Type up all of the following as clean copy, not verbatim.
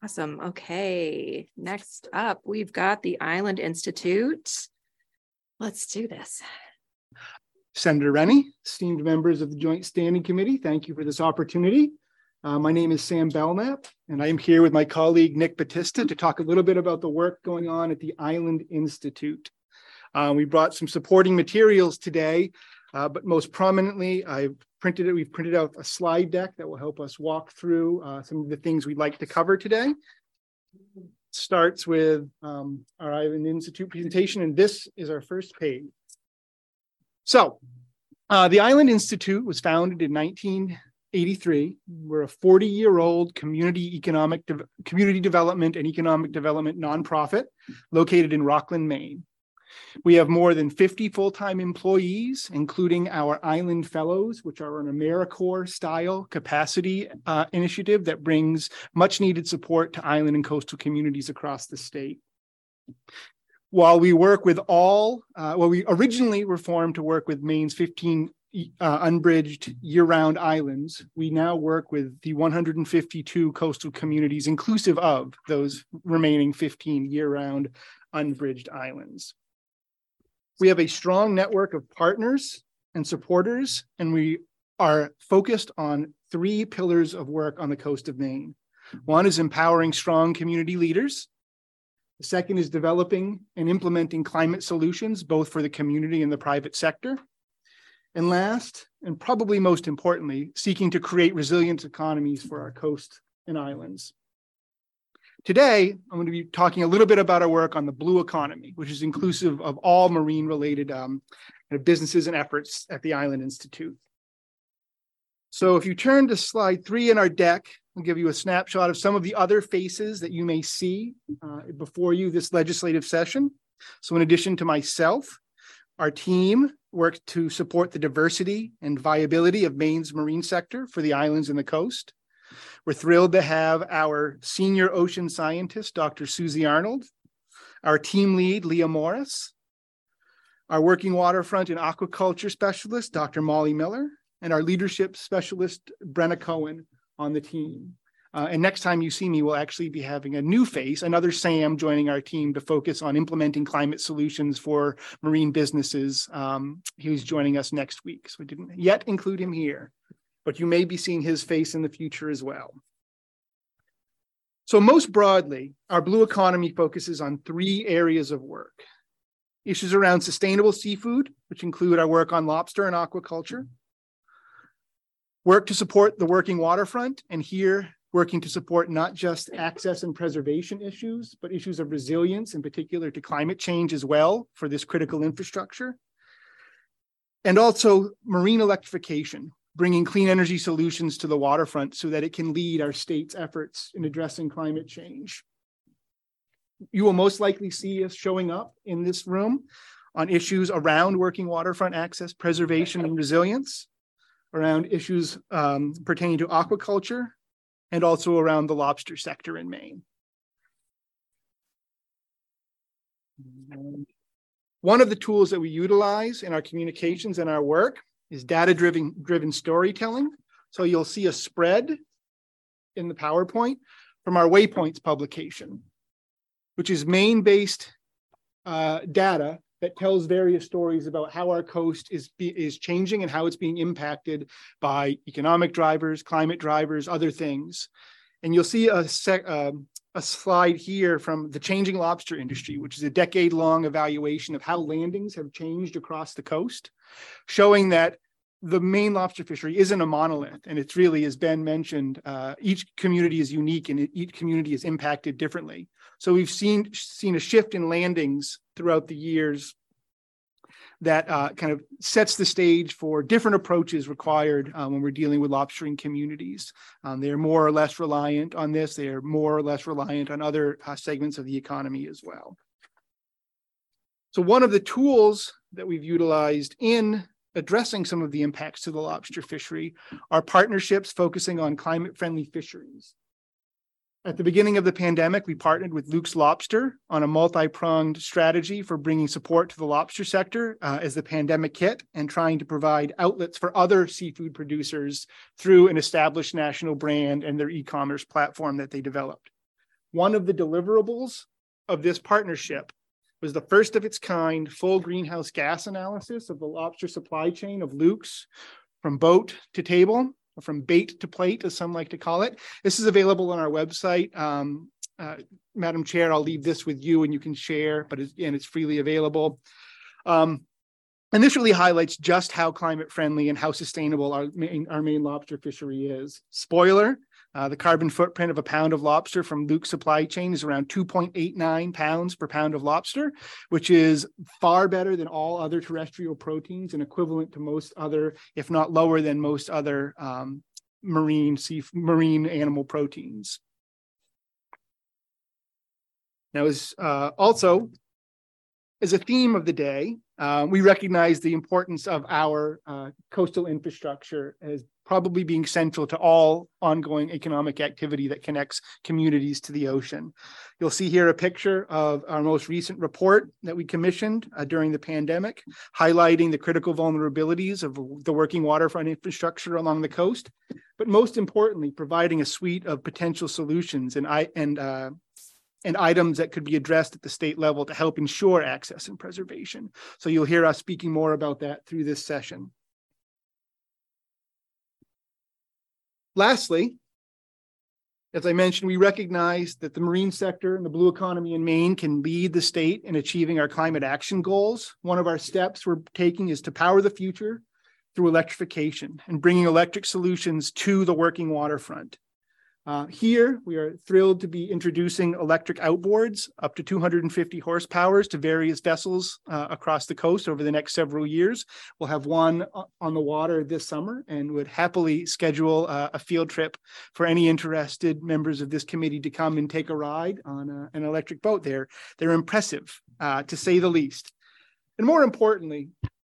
Awesome. Okay. Next up, we've got the Island Institute. Let's do this. Senator Rennie, esteemed members of the Joint Standing Committee, thank you for this opportunity. My name is Sam Belknap, and I am here with my colleague Nick Batista to talk a little bit about the work going on at the Island Institute. We brought some supporting materials today, but most prominently, we've printed out a slide deck that will help us walk through some of the things we'd like to cover today. Starts with our Island Institute presentation, and this is our first page. So, the Island Institute was founded in 1983. We're a 40-year-old community development and economic development nonprofit located in Rockland, Maine. We have more than 50 full-time employees, including our Island Fellows, which are an AmeriCorps-style capacity initiative that brings much-needed support to island and coastal communities across the state. While we work with we originally were formed to work with Maine's 15 unbridged year-round islands, we now work with the 152 coastal communities, inclusive of those remaining 15 year-round unbridged islands. We have a strong network of partners and supporters, and we are focused on 3 pillars of work on the coast of Maine. One is empowering strong community leaders. The second is developing and implementing climate solutions, both for the community and the private sector. And last, and probably most importantly, seeking to create resilient economies for our coast and islands. Today, I'm going to be talking a little bit about our work on the blue economy, which is inclusive of all marine-related businesses and efforts at the Island Institute. So if you turn to slide 3 in our deck, I'll give you a snapshot of some of the other faces that you may see before you this legislative session. So in addition to myself, our team worked to support the diversity and viability of Maine's marine sector for the islands and the coast. We're thrilled to have our senior ocean scientist, Dr. Susie Arnold, our team lead, Leah Morris, our working waterfront and aquaculture specialist, Dr. Molly Miller, and our leadership specialist, Brenna Cohen, on the team. And next time you see me, we'll actually be having a new face, another Sam joining our team to focus on implementing climate solutions for marine businesses. He's joining us next week, so we didn't yet include him here, but you may be seeing his face in the future as well. So most broadly, our blue economy focuses on 3 areas of work. Issues around sustainable seafood, which include our work on lobster and aquaculture. Work to support the working waterfront, and here working to support not just access and preservation issues, but issues of resilience, in particular to climate change as well for this critical infrastructure. And also marine electrification, bringing clean energy solutions to the waterfront so that it can lead our state's efforts in addressing climate change. You will most likely see us showing up in this room on issues around working waterfront access, preservation, and resilience, around issues pertaining to aquaculture, and also around the lobster sector in Maine. One of the tools that we utilize in our communications and our work is data-driven storytelling. So you'll see a spread in the PowerPoint from our Waypoints publication, which is Maine-based data that tells various stories about how our coast is changing and how it's being impacted by economic drivers, climate drivers, other things. And you'll see a slide here from the changing lobster industry, which is a decade-long evaluation of how landings have changed across the coast, showing that the Maine lobster fishery isn't a monolith. And it's really, as Ben mentioned, each community is unique and each community is impacted differently. So we've seen a shift in landings throughout the years that kind of sets the stage for different approaches required when we're dealing with lobstering communities. They're more or less reliant on this. They are more or less reliant on other segments of the economy as well. So one of the tools that we've utilized in addressing some of the impacts to the lobster fishery are partnerships focusing on climate-friendly fisheries. At the beginning of the pandemic, we partnered with Luke's Lobster on a multi-pronged strategy for bringing support to the lobster sector as the pandemic hit, and trying to provide outlets for other seafood producers through an established national brand and their e-commerce platform that they developed. One of the deliverables of this partnership was the first of its kind full greenhouse gas analysis of the lobster supply chain of Luke's, from boat to table, or from bait to plate, as some like to call it. This is available on our website. Madam Chair, I'll leave this with you and you can share, but it's freely available. And this really highlights just how climate friendly and how sustainable our main lobster fishery is. Spoiler, the carbon footprint of a pound of lobster from Luke's supply chain is around 2.89 pounds per pound of lobster, which is far better than all other terrestrial proteins and equivalent to most other, if not lower than most other marine animal proteins. Now, also, as a theme of the day, we recognize the importance of our coastal infrastructure as probably being central to all ongoing economic activity that connects communities to the ocean. You'll see here a picture of our most recent report that we commissioned during the pandemic, highlighting the critical vulnerabilities of the working waterfront infrastructure along the coast, but most importantly, providing a suite of potential solutions and items that could be addressed at the state level to help ensure access and preservation. So you'll hear us speaking more about that through this session. Lastly, as I mentioned, we recognize that the marine sector and the blue economy in Maine can lead the state in achieving our climate action goals. One of our steps we're taking is to power the future through electrification and bringing electric solutions to the working waterfront. Here, we are thrilled to be introducing electric outboards up to 250 horsepower to various vessels across the coast over the next several years. We'll have one on the water this summer and would happily schedule a field trip for any interested members of this committee to come and take a ride on an electric boat. They're impressive, to say the least. And more importantly,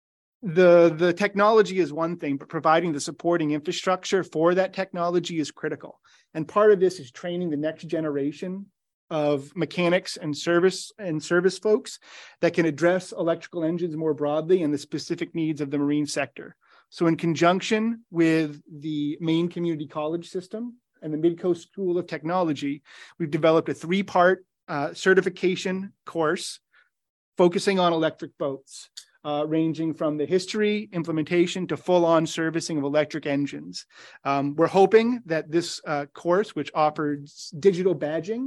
the technology is one thing, but providing the supporting infrastructure for that technology is critical. And part of this is training the next generation of mechanics and service folks that can address electrical engines more broadly and the specific needs of the marine sector. So in conjunction with the Maine Community College system and the Midcoast School of Technology, we've developed a 3-part certification course focusing on electric boats. Ranging from the history, implementation to full-on servicing of electric engines. We're hoping that this course, which offers digital badging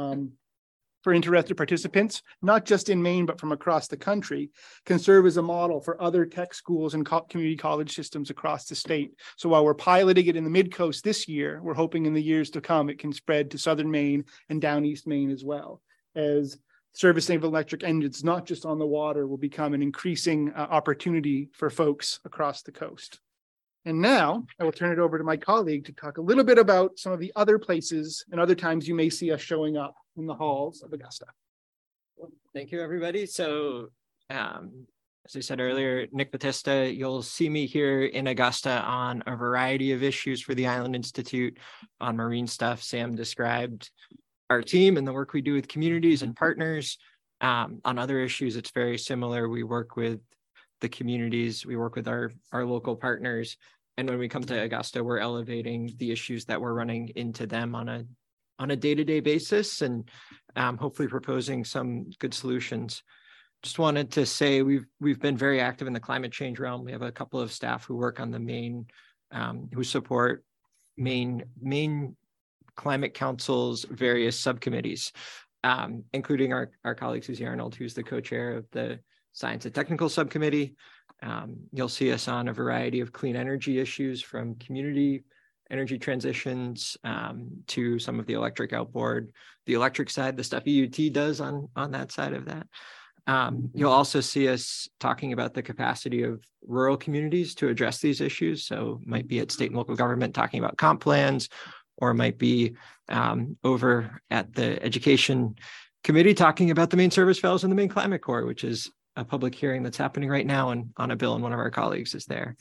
for interested participants, not just in Maine, but from across the country, can serve as a model for other tech schools and community college systems across the state. So while we're piloting it in the Mid-Coast this year, we're hoping in the years to come, it can spread to Southern Maine and down East Maine as well, as servicing of electric engines, not just on the water, will become an increasing opportunity for folks across the coast. And now I will turn it over to my colleague to talk a little bit about some of the other places and other times you may see us showing up in the halls of Augusta. Thank you, everybody. So as I said earlier, Nick Battista, you'll see me here in Augusta on a variety of issues for the Island Institute on marine stuff. Sam described our team and the work we do with communities and partners. On other issues, it's very similar. We work with the communities, we work with our local partners. And when we come to Augusta, we're elevating the issues that we're running into them on a day-to-day basis and hopefully proposing some good solutions. Just wanted to say we've been very active in the climate change realm. We have a couple of staff who work on the Maine, who support Maine Climate Council's various subcommittees, including our colleague Susie Arnold, who's the co-chair of the Science and Technical Subcommittee. You'll see us on a variety of clean energy issues, from community energy transitions to some of the electric outboard, the electric side, the stuff EUT does on that side of that. You'll also see us talking about the capacity of rural communities to address these issues. So might be at state and local government talking about comp plans, or might be over at the Education Committee talking about the Maine Service Fellows and the Maine Climate Corps, which is a public hearing that's happening right now and on a bill, and one of our colleagues is there.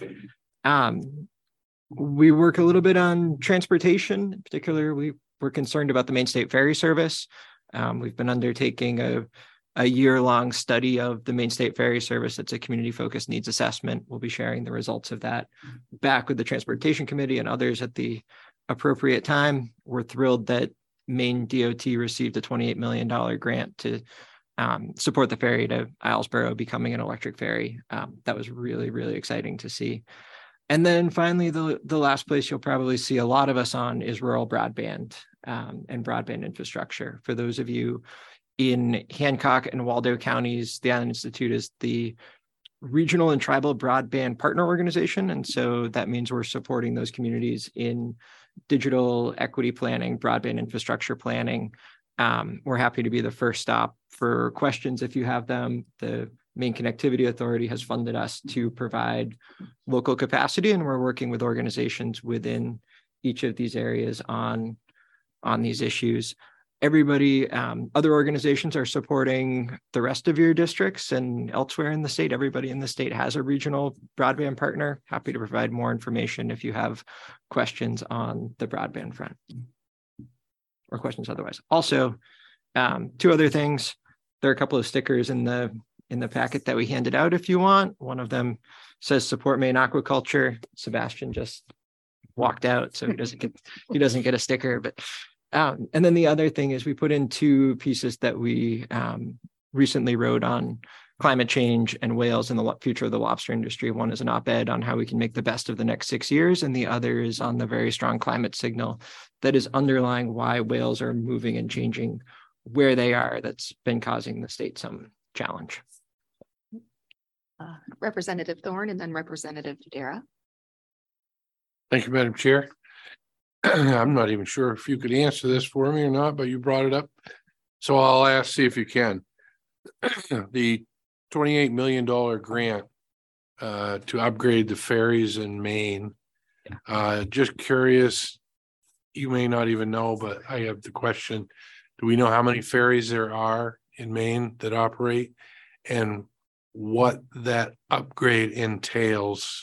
We work a little bit on transportation. In particular, we're concerned about the Maine State Ferry Service. We've been undertaking a year-long study of the Maine State Ferry Service. It's a community-focused needs assessment. We'll be sharing the results of that back with the Transportation Committee and others at the appropriate time. We're thrilled that Maine DOT received a $28 million grant to support the ferry to Islesboro becoming an electric ferry. That was really, really exciting to see. And then finally, the last place you'll probably see a lot of us on is rural broadband and broadband infrastructure. For those of you in Hancock and Waldo counties, the Island Institute is the regional and tribal broadband partner organization. And so that means we're supporting those communities in digital equity planning, broadband infrastructure planning. We're happy to be the first stop for questions if you have them. The Maine Connectivity Authority has funded us to provide local capacity, and we're working with organizations within each of these areas on these issues. Everybody, other organizations are supporting the rest of your districts and elsewhere in the state. Everybody in the state has a regional broadband partner. Happy to provide more information if you have questions on the broadband front or questions otherwise. Also, two other things. There are a couple of stickers in the packet that we handed out if you want. One of them says support Maine aquaculture. Sebastian just walked out, so he doesn't get a sticker, but and then the other thing is we put in two pieces that we recently wrote on climate change and whales and the future of the lobster industry. One is an op-ed on how we can make the best of the next 6 years, and the other is on the very strong climate signal that is underlying why whales are moving and changing where they are. That's been causing the state some challenge. Representative Thorne and then Representative Dudera. Thank you, Madam Chair. I'm not even sure if you could answer this for me or not, but you brought it up. So I'll ask, see if you can. The $28 million grant to upgrade the ferries in Maine. Just curious, you may not even know, but I have the question. Do we know how many ferries there are in Maine that operate and what that upgrade entails?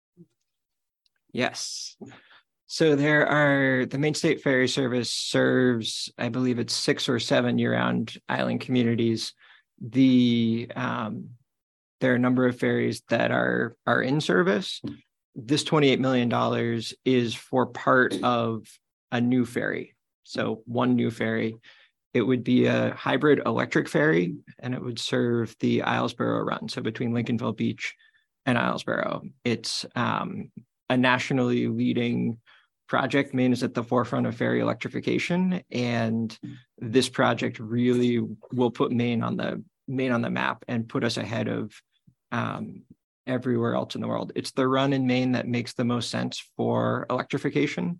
Yes. So the Maine State Ferry Service serves, I believe it's 6 or 7 year-round island communities. There are a number of ferries that are in service. This $28 million is for part of a new ferry. So one new ferry. It would be a hybrid electric ferry, and it would serve the Islesboro run. So between Lincolnville Beach and Islesboro. It's a nationally leading project. Maine is at the forefront of ferry electrification, and this project really will put Maine on the map and put us ahead of everywhere else in the world. It's the run in Maine that makes the most sense for electrification,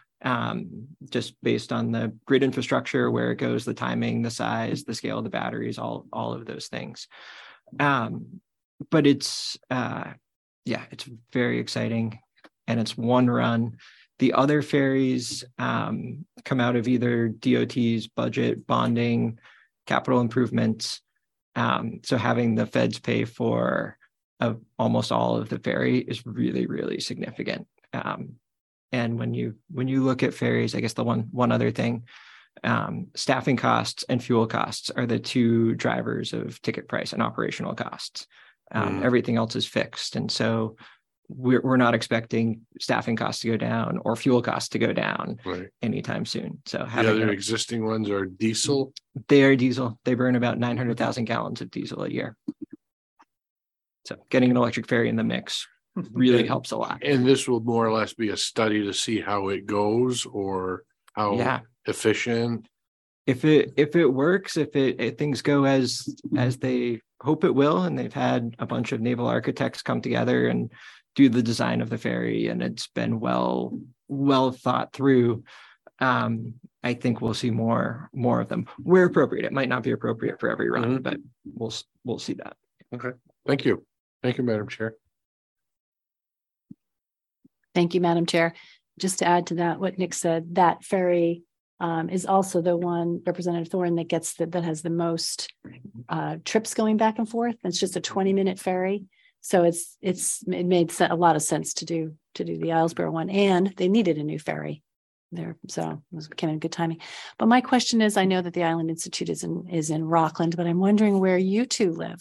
just based on the grid infrastructure, where it goes, the timing, the size, the scale of the batteries, all of those things. But it's it's very exciting, and it's one run. The other ferries come out of either DOT's budget, bonding, capital improvements. So having the feds pay for almost all of the ferry is really, really significant. And when you look at ferries, I guess the one other thing, staffing costs and fuel costs are the two drivers of ticket price and operational costs. Everything else is fixed, and so we're not expecting staffing costs to go down or fuel costs to go down anytime soon. So the other existing ones are diesel. They are diesel. They burn about 900,000 gallons of diesel a year. So getting an electric ferry in the mix really helps a lot. And this will more or less be a study to see how it goes or how efficient. If it works, if things go as they hope it will, and they've had a bunch of naval architects come together and do the design of the ferry, and it's been well thought through, I think we'll see more of them where appropriate. It might not be appropriate for every run, but we'll see that. Okay, thank you, Madam Chair. Thank you, Madam Chair. Just to add to that, what Nick said, that ferry is also the one, Representative Thorne, that has the most trips going back and forth. It's just a 20-minute ferry. So it made a lot of sense to do the Islesboro one, and they needed a new ferry there, so it came in good timing. But my question is, I know that the Island Institute is in Rockland, but I'm wondering where you two live.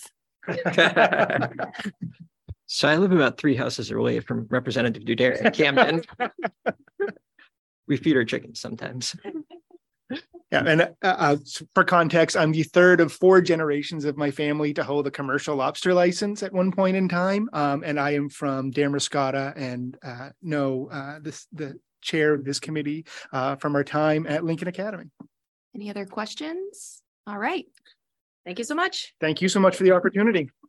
So I live about 3 houses away from Representative Dudera in Camden. We feed our chickens sometimes. Yeah, and for context, I'm the third of 4 generations of my family to hold a commercial lobster license at one point in time. And I am from Damariscotta and know the chair of this committee from our time at Lincoln Academy. Any other questions? All right. Thank you so much. Thank you so much for the opportunity.